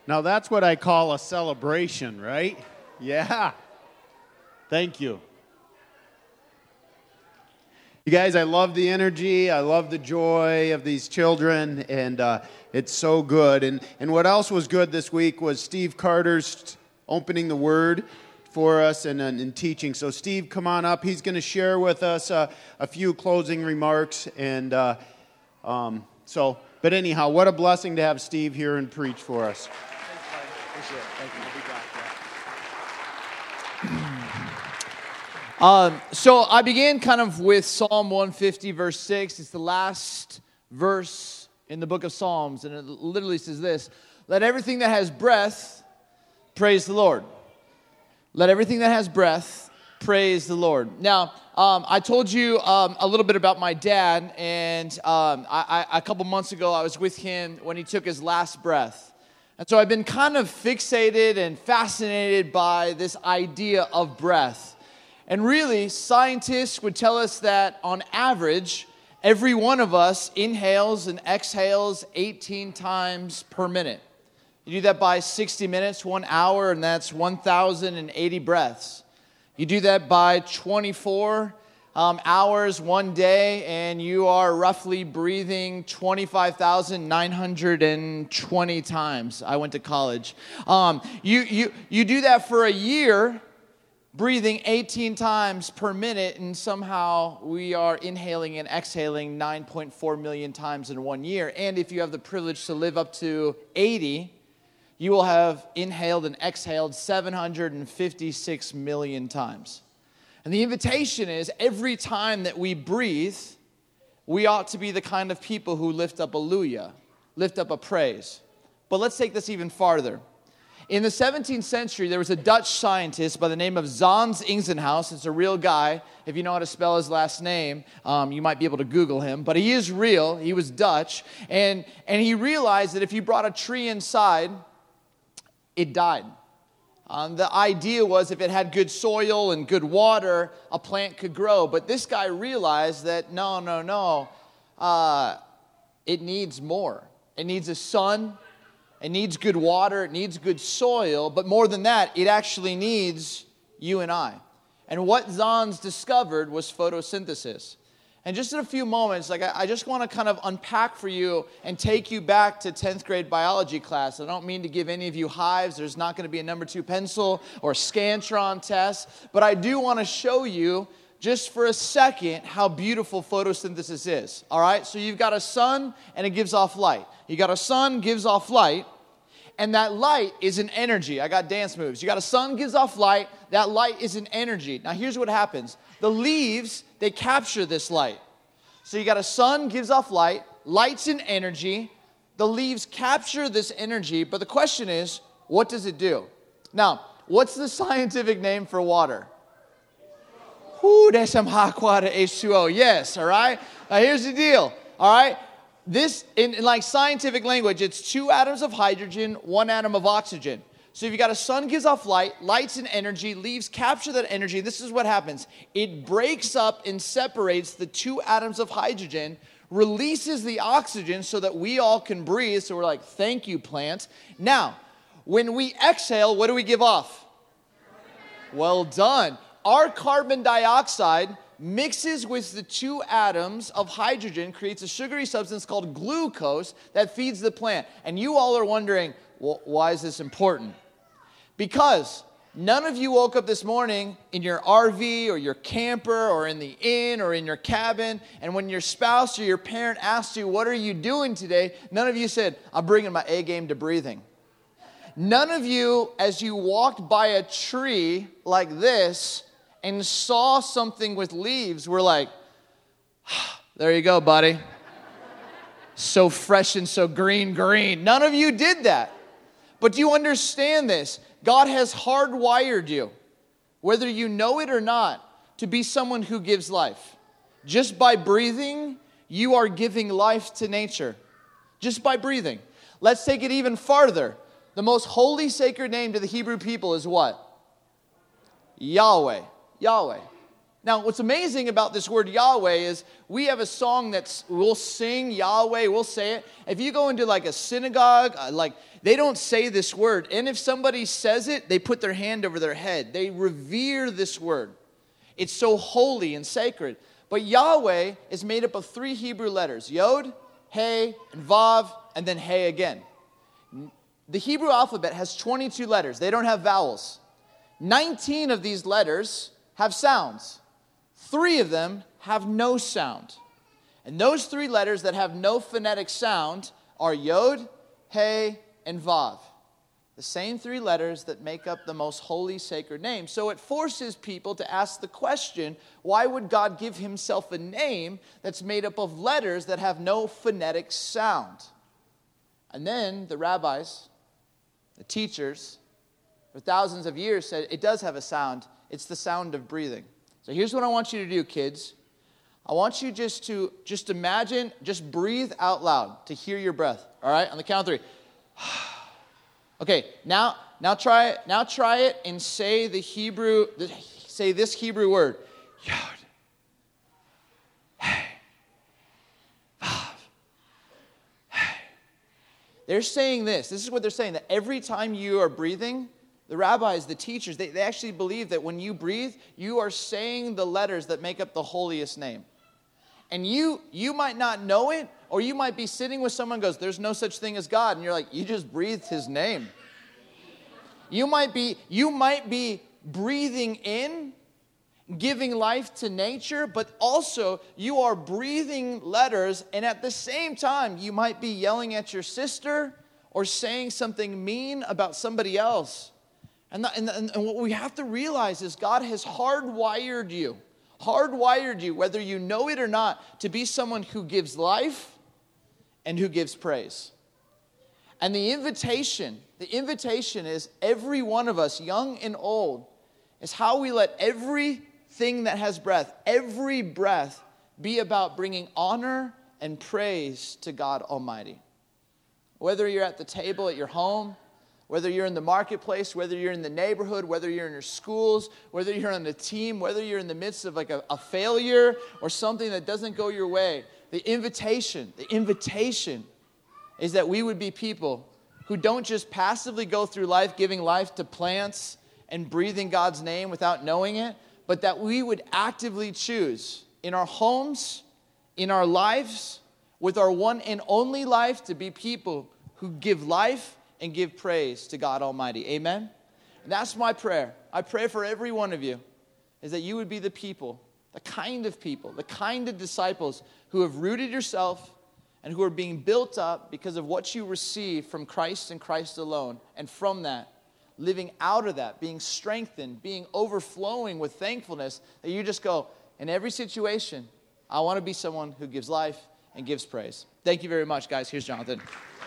Now that's what I call a celebration, right? Yeah. Thank you. You guys, I love the energy. I love the joy of these children, and it's so good. And what else was good this week was Steve Carter's opening the Word for us and teaching. So Steve, come on up. He's going to share with us a few closing remarks. And but anyhow, what a blessing to have Steve here and preach for us. Thanks, buddy. Appreciate it. Thank you. I'll be back. So I began kind of with Psalm 150, verse 6. It's the last verse in the book of Psalms, and it literally says this: "Let everything that has breath praise the Lord." Let everything that has breath praise the Lord. Now, I told you a little bit about my dad, and a couple months ago I was with him when he took his last breath. And so I've been kind of fixated and fascinated by this idea of breath. And really, scientists would tell us that on average, every one of us inhales and exhales 18 times per minute. You do that by 60 minutes, 1 hour, and that's 1,080 breaths. You do that by 24 hours, 1 day, and you are roughly breathing 25,920 times. I went to college. You do that for a year, breathing 18 times per minute, and somehow we are inhaling and exhaling 9.4 million times in 1 year. And if you have the privilege to live up to 80, you will have inhaled and exhaled 756 million times. And the invitation is, every time that we breathe, we ought to be the kind of people who lift up alleluia, lift up a praise. But let's take this even farther. In the 17th century, there was a Dutch scientist by the name of Zons Ingenhousz. It's a real guy. If you know how to spell his last name, you might be able to Google him. But he is real. He was Dutch. And he realized that if you brought a tree inside, it died. The idea was if it had good soil and good water, a plant could grow. But this guy realized that no. It needs more. It needs a sun. It needs good water. It needs good soil. But more than that, it actually needs you and I. And what Zons discovered was photosynthesis. And just in a few moments, I just want to kind of unpack for you and take you back to 10th grade biology class. I don't mean to give any of you hives. There's not going to be a number 2 pencil or Scantron test. But I do want to show you, just for a second, how beautiful photosynthesis is. All right? So you've got a sun, and it gives off light. You got a sun, gives off light. And that light is an energy. I got dance moves. You got a sun, gives off light. That light is an energy. Now, here's what happens. The leaves, they capture this light. So you got a sun, gives off light. Light's an energy. The leaves capture this energy. But the question is, what does it do? Now, what's the scientific name for water? Ooh, there's some hot water, H2O. Yes, all right? Now, here's the deal, all right? This, in like scientific language, it's 2 atoms of hydrogen, 1 atom of oxygen. So if you got a sun gives off light, light's an energy, leaves capture that energy. This is what happens. It breaks up and separates the 2 atoms of hydrogen, releases the oxygen so that we all can breathe. So we're like, thank you, plants. Now, when we exhale, what do we give off? Well done. Our carbon dioxide mixes with the 2 atoms of hydrogen, creates a sugary substance called glucose that feeds the plant. And you all are wondering, well, why is this important? Because none of you woke up this morning in your RV or your camper or in the inn or in your cabin, and when your spouse or your parent asked you, what are you doing today? None of you said, I'm bringing my A game to breathing. None of you, as you walked by a tree like this and saw something with leaves, were like, there you go, buddy. So fresh and so green. None of you did that. But do you understand this? God has hardwired you, whether you know it or not, to be someone who gives life. Just by breathing, you are giving life to nature. Just by breathing. Let's take it even farther. The most holy, sacred name to the Hebrew people is what? Yahweh. Yahweh. Now, what's amazing about this word Yahweh is we have a song we'll sing Yahweh, we'll say it. If you go into like a synagogue, they don't say this word. And if somebody says it, they put their hand over their head. They revere this word. It's so holy and sacred. But Yahweh is made up of 3 Hebrew letters, Yod, He, and Vav, and then He again. The Hebrew alphabet has 22 letters. They don't have vowels. 19 of these letters have sounds. 3 of them have no sound. And those 3 letters that have no phonetic sound are Yod, He, and Vav. The same 3 letters that make up the most holy, sacred name. So it forces people to ask the question, why would God give himself a name that's made up of letters that have no phonetic sound? And then the rabbis, the teachers, for thousands of years said it does have a sound. It's the sound of breathing. So here's what I want you to do, kids. I want you to imagine, just breathe out loud to hear your breath. All right, on the count of 3. Okay, now try it. Now try it and say this Hebrew word. Yod. Hey. Vav. Hey. They're saying this. This is what they're saying, that every time you are breathing, the rabbis, the teachers, they actually believe that when you breathe, you are saying the letters that make up the holiest name. And you might not know it, or you might be sitting with someone who goes, there's no such thing as God. And you're like, you just breathed his name. You might be breathing in, giving life to nature, but also you are breathing letters, and at the same time, you might be yelling at your sister or saying something mean about somebody else. And what we have to realize is God has hardwired you, whether you know it or not, to be someone who gives life and who gives praise. And the invitation is every one of us, young and old, is how we let everything that has breath, every breath, be about bringing honor and praise to God Almighty. Whether you're at the table at your home, whether you're in the marketplace, whether you're in the neighborhood, whether you're in your schools, whether you're on a team, whether you're in the midst of like a failure or something that doesn't go your way, the invitation is that we would be people who don't just passively go through life giving life to plants and breathing God's name without knowing it, but that we would actively choose in our homes, in our lives, with our one and only life, to be people who give life and give praise to God Almighty. Amen? And that's my prayer. I pray for every one of you, is that you would be the people, the kind of disciples who have rooted yourself and who are being built up because of what you receive from Christ and Christ alone. And from that, living out of that, being strengthened, being overflowing with thankfulness, that you just go, in every situation, I want to be someone who gives life and gives praise. Thank you very much, guys. Here's Jonathan.